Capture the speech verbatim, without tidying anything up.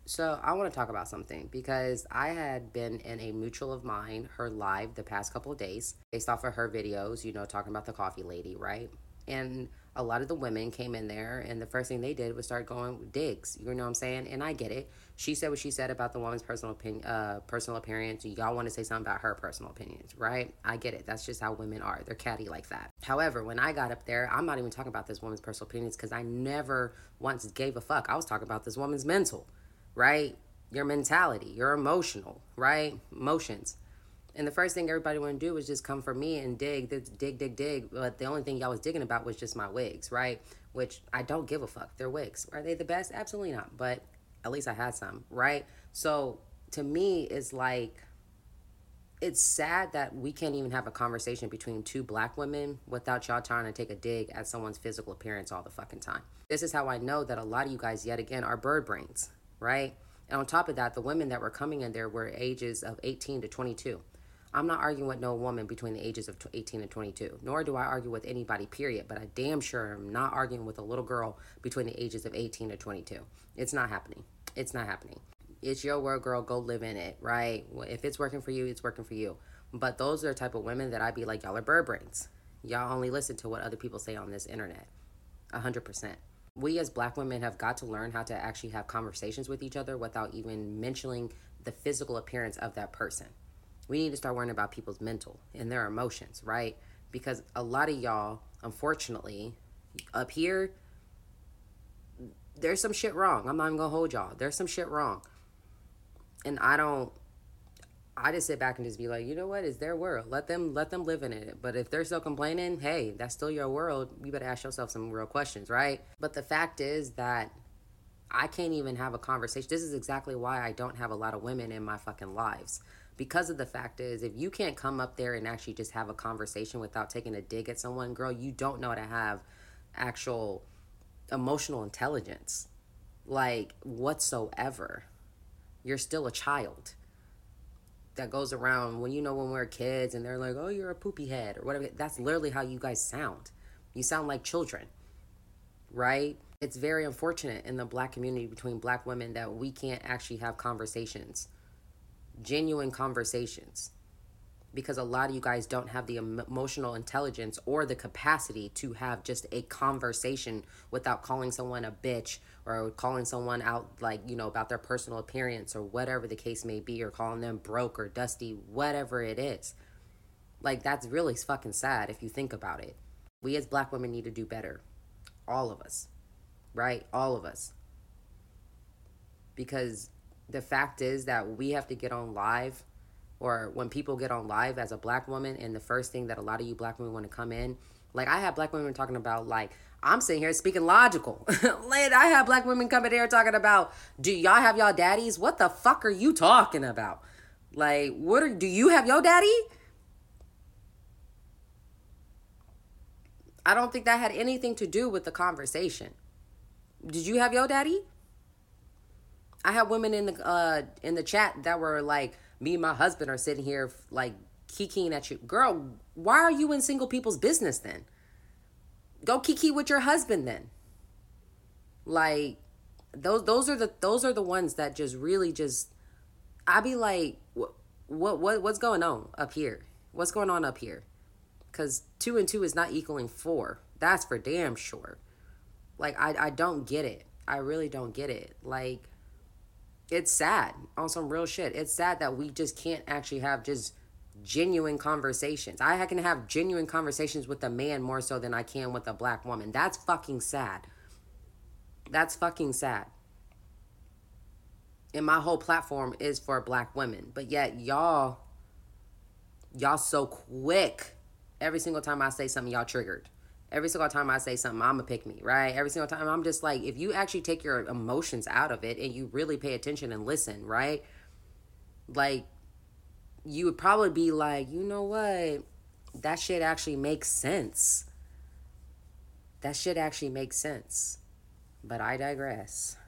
So I want to talk about something because I had been in a mutual of mine, her live the past couple of days, based off of her videos, you know, talking about the coffee lady, right? And a lot of the women came in there, and the first thing they did was start going with digs. You know what I'm saying? And I get it. She said what she said about the woman's personal opinion, uh, personal appearance. Y'all want to say something about her personal opinions, right? I get it. That's just how women are. They're catty like that. However, when I got up there, I'm not even talking about this woman's personal opinions because I never once gave a fuck. I was talking about this woman's mental, right? Your mentality, your emotional, right? Emotions. And the first thing everybody want to do is just come for me and dig, dig, dig, dig. But the only thing y'all was digging about was just my wigs, right? Which I don't give a fuck. They're wigs. Are they the best? Absolutely not. But at least I had some, right? So to me, it's like, it's sad that we can't even have a conversation between two black women without y'all trying to take a dig at someone's physical appearance all the fucking time. This is how I know that a lot of you guys, yet again, are bird brains, right? And on top of that, the women that were coming in there were ages of eighteen to twenty-two. I'm not arguing with no woman between the ages of eighteen and twenty-two, nor do I argue with anybody, period. But I damn sure am not arguing with a little girl between the ages of eighteen to twenty-two. It's not happening. It's not happening. It's your world, girl. Go live in it, right? If it's working for you, it's working for you. But those are the type of women that I'd be like, y'all are bird brains. Y'all only listen to what other people say on this internet. one hundred percent. We as black women have got to learn how to actually have conversations with each other without even mentioning the physical appearance of that person. We need to start worrying about people's mental and their emotions, right? Because a lot of y'all, unfortunately, up here, there's some shit wrong. I'm not even gonna hold y'all. There's some shit wrong. And I don't, I just sit back and just be like, you know what? It's their world. Let them, let them live in it. But if they're still complaining, hey, that's still your world. You better ask yourself some real questions, right? But the fact is that I can't even have a conversation. This is exactly why I don't have a lot of women in my fucking lives. Because of the fact is, if you can't come up there and actually just have a conversation without taking a dig at someone, girl, you don't know how to have actual emotional intelligence, like whatsoever. You're still a child that goes around when, you know, when we're kids and they're like, oh, you're a poopy head or whatever. That's literally how you guys sound. You sound like children, right? It's very unfortunate in the black community between black women that we can't actually have conversations, genuine conversations, because a lot of you guys don't have the emotional intelligence or the capacity to have just a conversation without calling someone a bitch or calling someone out, like, you know, about their personal appearance or whatever the case may be, or calling them broke or dusty, whatever it is. Like, that's really fucking sad if you think about it. We as black women need to do better. All of us, right? All of us. Because the fact is that we have to get on live, or when people get on live as a black woman, and the first thing that a lot of you black women want to come in, like I have black women talking about, like, I'm sitting here speaking logical. Like, I have black women coming here talking about, do y'all have y'all daddies? What the fuck are you talking about? Like, what are, do you have your daddy? I don't think that had anything to do with the conversation. Did you have your daddy? I have women in the uh in the chat that were like, me and my husband are sitting here like kikiing at you. Girl, why are you in single people's business then? Go kiki with your husband then. Like, those those are the those are the ones that just really just, I be like, what what what what's going on up here? What's going on up here? Cause two and two is not equaling four. That's for damn sure. Like, I I don't get it. I really don't get it. Like, it's sad on some real shit. It's sad that we just can't actually have just genuine conversations. I can have genuine conversations with a man more so than I can with a black woman. That's fucking sad. That's fucking sad. And my whole platform is for black women. But yet y'all, y'all so quick. Every single time I say something, y'all triggered. Every single time I say something, I'm a pick me, right? Every single time I'm just like, if you actually take your emotions out of it and you really pay attention and listen, right? Like, you would probably be like, you know what? That shit actually makes sense. That shit actually makes sense. But I digress.